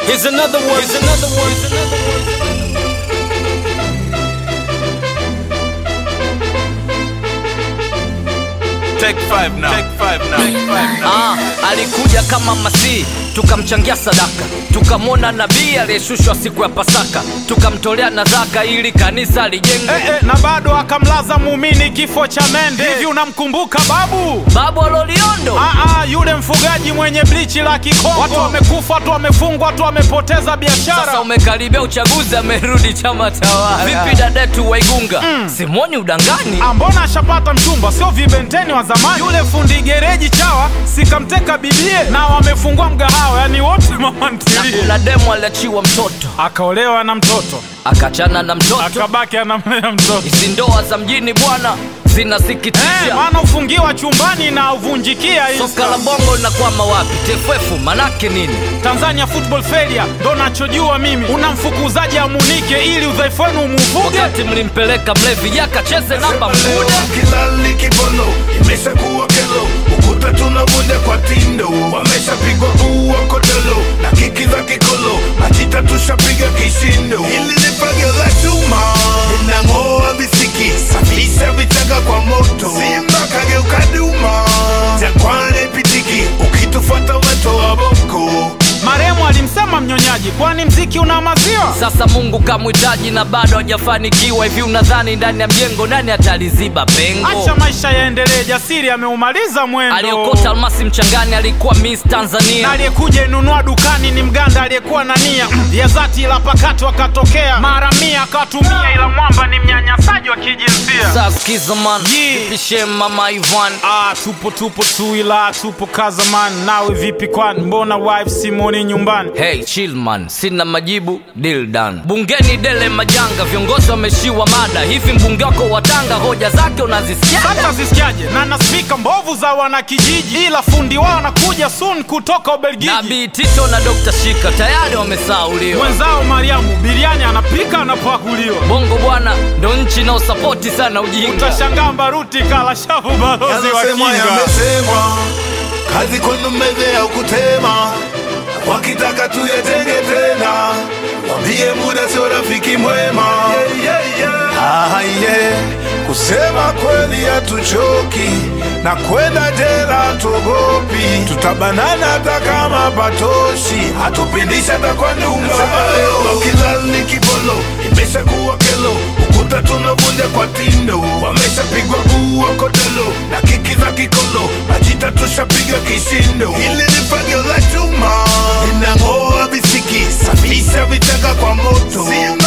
Here's another one. Here's another one. Here's another one. Take five now. Take five now. Take five now. Alikuja kama Masihi, tukamchangia sadaka. Tukamwona nabii aliyeshushwa siku ya Pasaka, tukamtolea nadhaka ili kanisa lijenge. Na bado akamlaza muumini kifo cha mende. Hivi unamkumbuka babu Loliondo? Yule mfugaji mwenye blichi la Kikongo. Watu wamekufa, watu wamefungwa, watu wamepoteza biashara. Sasa umekaribia uchaguzi, amerudi chama tawala. Vipi dadetu Waigunga? Simoni udangani? Mbona ashapata mchumba, sio vibenteni wa zamani. Yule fundi gereji chawa, sikamteka bibie. Na wamefungua mgahawa, yani wote mama ntilie. Na demo aliachiwa mtoto, akaolewa na mtoto, akachana na mtoto, akabaki anamlea mtoto. Hizi ndoa za mjini bwana zinasikitisha. Maana ufungiwa chumbani na uvunjikia hizo. Soka la bongo linakwama wapi? TFF manake nini? Tanzania football failure, ndo nachojua mimi. Unamfukuzaji amunike ili udhaifu wenu umuvuge. Wakati mlimpeleka mlevi yakacheze namba mkude. Kilali kibolo, imesha kuwa kelo. Ukuta tunavunja kwa tindo. Wamesha pigwa uwa kodolo. Na kiki za kikolo, majita tushapiga kishindo. Hili ni fagio la chuma, inangoa visiki. Safisha vichaka kwa moto, Simba kageuka duma. Jangwani pitiki, ukitufuata weto wa boko. Maremu alimsema mnyonyaji, kwani mziki una maziwa? Sasa Mungu kamwitaji na bado hajafanikiwa. Hivi unadhani ndani ya mjengo nani ataliziba pengo? Acha maisha yaendelee, jasiri ameumaliza mwendo. Aliyokota almasi mchangani alikuwa Miss Tanzania. Na aliyekuja inunua dukani ni mganda aliyekuwa na nia ya zati, ila pakati wakatokea mara 100 akatumia, ila mwamba ni mnyanyasaji wa kijinsia. Sasa sikiza man, pishe mama Ivan. Tupo tu ila tupo kaza man. Nawe vipi kwani, mbona wife Simoni nyumbani? Hey chill man, sina majibu, deal done. Bungeni dele majanga, viongozi wameshiwa mada. Hivi mbunge wako wa Tanga hoja zake unazisikia? Sasa zisikiaje? Na naspika mbovu za wanakijiji, ila fundi wao anakuja soon kutoka Ubelgiji. Nabii Tito na Dr. Shika tayari wamesauliwa. Mwenzao Mariamu biriani anapika anapakuliwa. Bongo bwana ndo nchi na usapoti sana ujinga. Utashangaa Baruti kala shavu balozi wa kinga. Yamesemwa, kazi kwenu meze ya kutema. Wakitaka tuyatenge tena, wambie muda sio rafiki mwema. Kusema kweli hatuchoki, na kwenda jela tuogopi. Tutabanana hata kama patoshi, hatupindisha hata kwa nyumba. Kilali kibolo, imesha kuwa kelo. Ukuta tunavunja kwa tindo. Wamesha pigwa uwa kodolo. Na kiki za kikolo, majita tushapiga kishindo. Hili ni fagio la chuma, inangoa visiki. Safisha vichaka kwa moto,